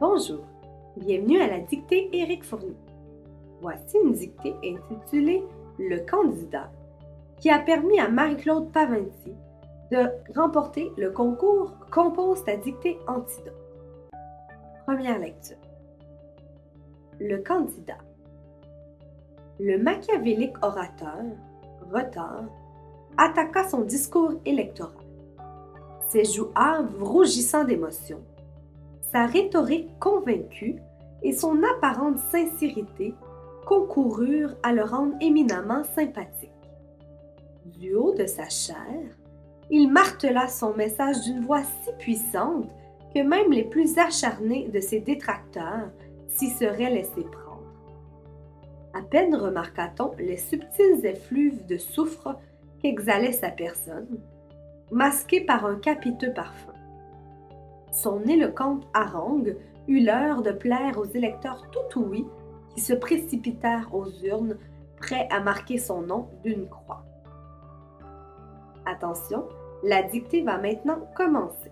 Bonjour, bienvenue à la dictée Éric Fournier. Voici une dictée intitulée « Le candidat » qui a permis à Marie-Claude Paventi de remporter le concours Compose ta dictée antidote. Première lecture. Le candidat. Le machiavélique orateur, retard, attaqua son discours électoral. Ses joues hâves rougissant d'émotion, sa rhétorique convaincue et son apparente sincérité concoururent à le rendre éminemment sympathique. Du haut de sa chair, il martela son message d'une voix si puissante que même les plus acharnés de ses détracteurs s'y seraient laissés prendre. À peine remarqua-t-on les subtils effluves de soufre qu'exhalait sa personne, masqués par un capiteux parfum. Son éloquente harangue eut l'heure de plaire aux électeurs tout ouïs qui se précipitèrent aux urnes, prêts à marquer son nom d'une croix. Attention, la dictée va maintenant commencer.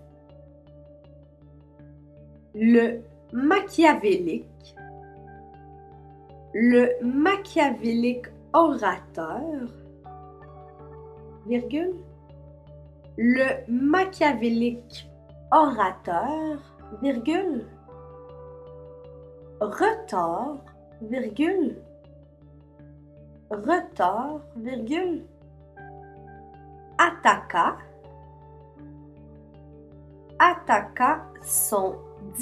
Le machiavélique orateur, virgule, le machiavélique orateur, virgule, retard, virgule, attaqua son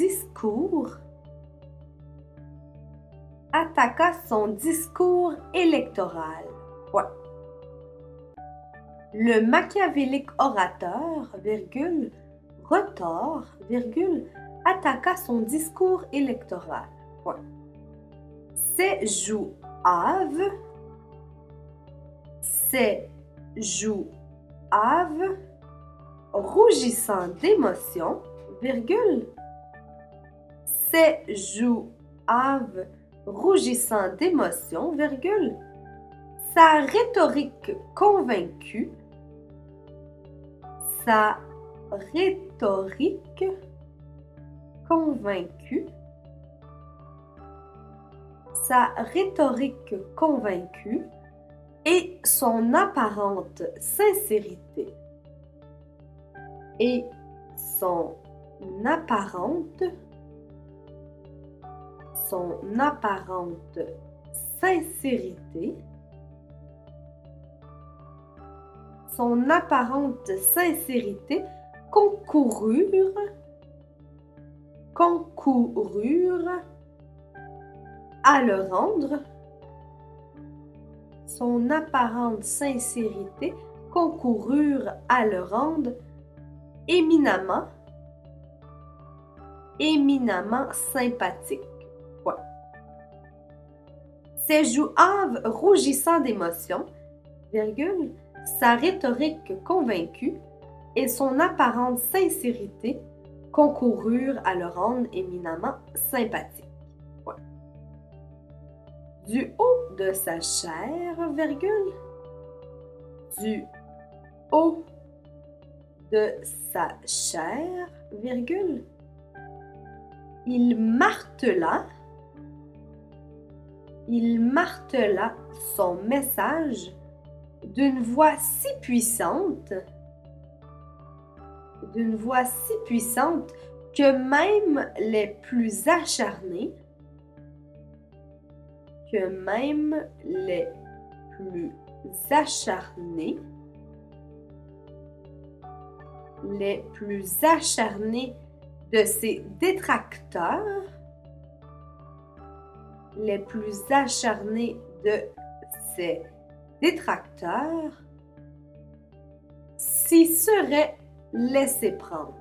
discours électoral. Ouais. Le machiavélique orateur, virgule, retard, virgule, attaqua son discours électoral. Ouais. Ses joues hâves, rougissant d'émotion, virgule, ses joues hâves, rougissant d'émotion, virgule, sa rhétorique convaincue, et son apparente sincérité, concoururent à le rendre éminemment sympathique. Ouais. Ses joues hâves rougissant d'émotion, virgule, sa rhétorique convaincue et son apparente sincérité concoururent à le rendre éminemment sympathique. Ouais. Du haut de sa chair, virgule, du haut de sa chair, virgule, il martela son message d'une voix si puissante que même les plus acharnés de ses détracteurs, s'y seraient laissés prendre.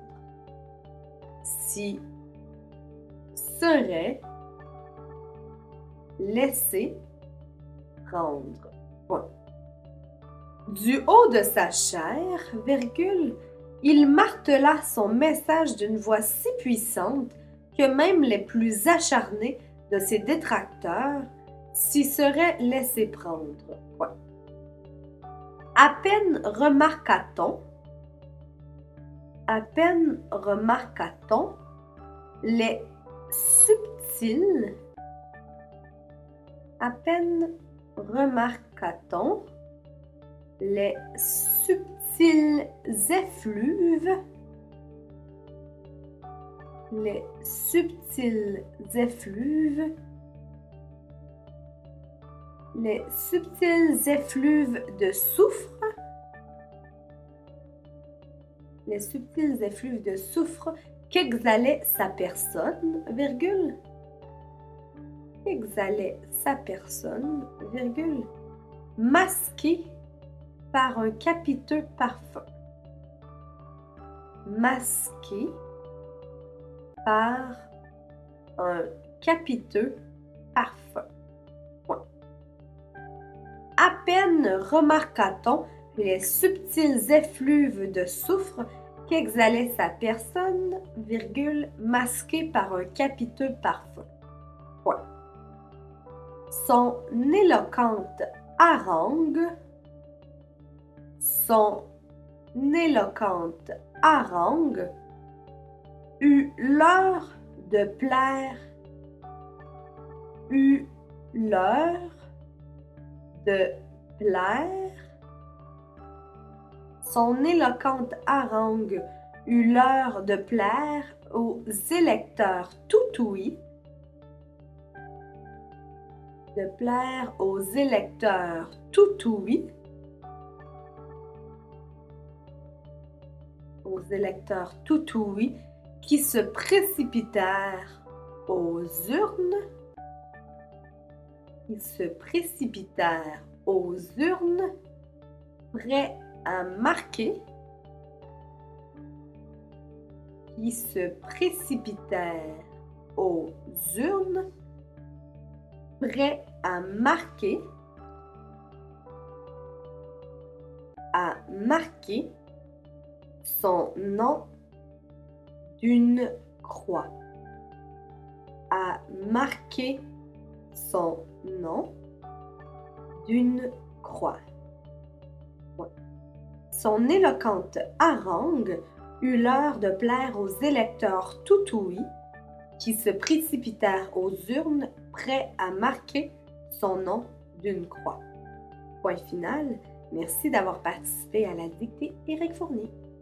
Point. Du haut de sa chair, virgule, il martela son message d'une voix si puissante que même les plus acharnés de ses détracteurs s'y seraient laissés prendre. Point. À peine remarqua-t-on les subtil, à peine remarqua-t-on les subtils effluves, les subtils effluves, les subtils effluves de soufre, les subtils effluves de soufre qu'exhalait sa personne, virgule, qu'exhalait sa personne, virgule, masqué par un capiteux parfum. Masqué par un capiteux parfum. Point. À peine remarqua-t-on les subtils effluves de soufre qu'exhalait sa personne, virgule, masquée par un capiteux parfum. Point. Son éloquente harangue, son éloquente harangue eut l'heure de plaire, eut l'heure de plaire. Son éloquente harangue eut l'heure de plaire aux électeurs tout ouïs, de plaire aux électeurs tout ouïs, aux électeurs tout ouïs qui se précipitèrent aux urnes, qui se précipitèrent aux urnes, prêts à marquer, qui se précipitèrent aux urnes, prêts à marquer son nom d'une croix, à marquer son nom d'une croix. Ouais. Son éloquente harangue eut l'heure de plaire aux électeurs tout ouïs qui se précipitèrent aux urnes prêts à marquer son nom d'une croix. Point final. Merci d'avoir participé à la dictée Éric Fournier.